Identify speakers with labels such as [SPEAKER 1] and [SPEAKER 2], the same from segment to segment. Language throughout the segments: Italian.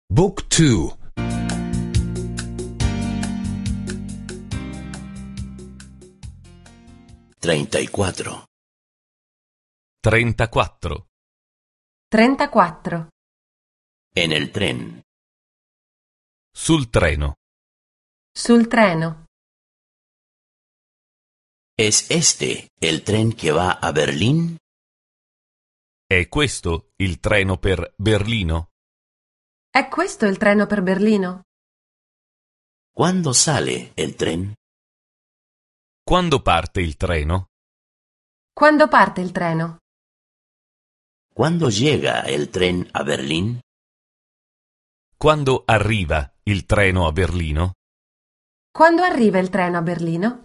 [SPEAKER 1] Book 2.
[SPEAKER 2] 34.
[SPEAKER 3] 34.
[SPEAKER 4] 34.
[SPEAKER 2] En el tren.
[SPEAKER 3] Sul treno.
[SPEAKER 4] Sul treno.
[SPEAKER 2] ¿Es este el tren que va a Berlín?
[SPEAKER 3] È questo il treno per Berlino?
[SPEAKER 4] È questo il treno per Berlino?
[SPEAKER 2] ¿Cuándo sale el tren?
[SPEAKER 3] Quando parte il treno?
[SPEAKER 4] Quando parte il treno?
[SPEAKER 2] ¿Cuándo llega el tren a Berlín?
[SPEAKER 3] Quando arriva il treno a Berlino?
[SPEAKER 4] Quando arriva il treno a Berlino?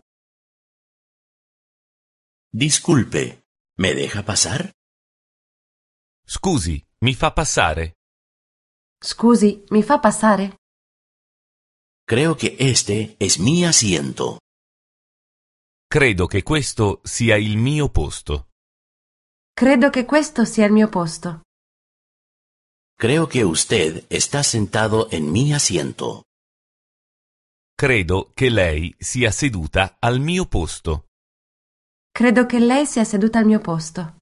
[SPEAKER 2] Disculpe, ¿me deja pasar?
[SPEAKER 3] Scusi, mi fa passare?
[SPEAKER 4] Scusi, mi fa passare?
[SPEAKER 2] Creo que este es mi asiento.
[SPEAKER 3] Credo che questo sia il mio posto.
[SPEAKER 4] Credo che questo sia il mio posto.
[SPEAKER 2] Creo que usted está sentado en mi asiento.
[SPEAKER 3] Credo che lei sia seduta al mio posto.
[SPEAKER 4] Credo che lei sia seduta al mio posto.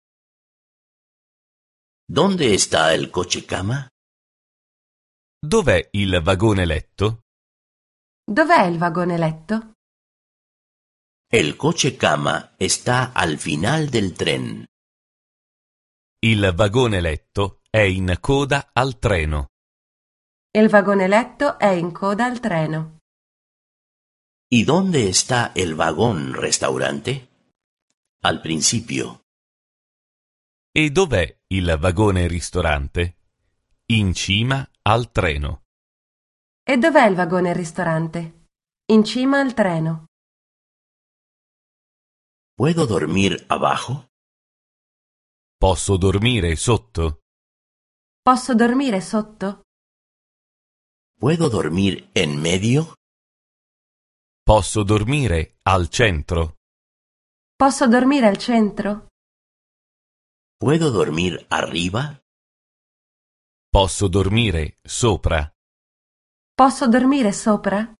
[SPEAKER 2] ¿Dónde está el coche cama?
[SPEAKER 3] Dov'è il vagone letto?
[SPEAKER 4] Dov'è il vagone letto?
[SPEAKER 2] El coche cama está al final del tren.
[SPEAKER 3] Il vagone letto è in coda al treno.
[SPEAKER 4] Il vagone letto è in coda al treno.
[SPEAKER 2] ¿Y dónde está el vagón restaurante? Al principio.
[SPEAKER 3] E dov'è il vagone ristorante? In cima al treno.
[SPEAKER 4] E dov'è il vagone ristorante? In cima al treno.
[SPEAKER 2] ¿Puedo dormir abajo?
[SPEAKER 3] Posso dormire sotto?
[SPEAKER 4] Posso dormire sotto?
[SPEAKER 2] ¿Puedo dormir en medio?
[SPEAKER 3] Posso dormire al centro?
[SPEAKER 4] Posso dormire al centro?
[SPEAKER 2] ¿Puedo dormir arriba?
[SPEAKER 3] Posso dormire sopra?
[SPEAKER 4] Posso dormire sopra?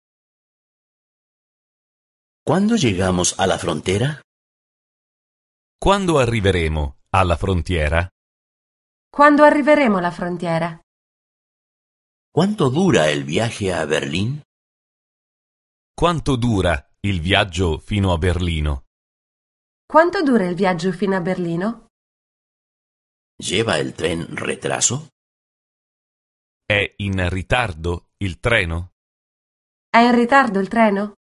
[SPEAKER 2] ¿Cuándo llegamos a la frontera?
[SPEAKER 3] Quando arriveremo alla frontiera?
[SPEAKER 4] Quando arriveremo alla frontiera?
[SPEAKER 2] ¿Cuánto dura el viaje a Berlín?
[SPEAKER 3] Quanto dura il viaggio fino a Berlino?
[SPEAKER 4] Quanto dura il viaggio fino a Berlino?
[SPEAKER 2] ¿Lleva el tren retraso?
[SPEAKER 3] È in ritardo il treno?
[SPEAKER 4] È in ritardo il treno?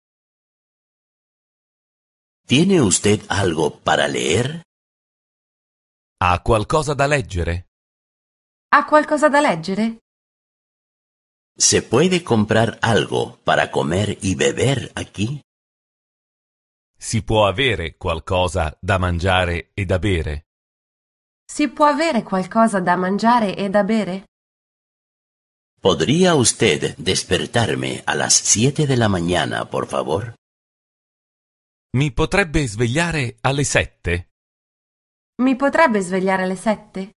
[SPEAKER 2] ¿Tiene usted algo para leer?
[SPEAKER 3] Ha qualcosa da leggere?
[SPEAKER 4] Ha qualcosa da leggere?
[SPEAKER 2] ¿Se puede comprar algo para comer y beber aquí?
[SPEAKER 3] Si può avere qualcosa da mangiare e da bere?
[SPEAKER 4] Si può avere qualcosa da mangiare e da bere?
[SPEAKER 2] ¿Podría usted despertarme a las 7 de la mañana, por favor?
[SPEAKER 3] Mi potrebbe svegliare alle 7?
[SPEAKER 4] Mi potrebbe svegliare alle 7?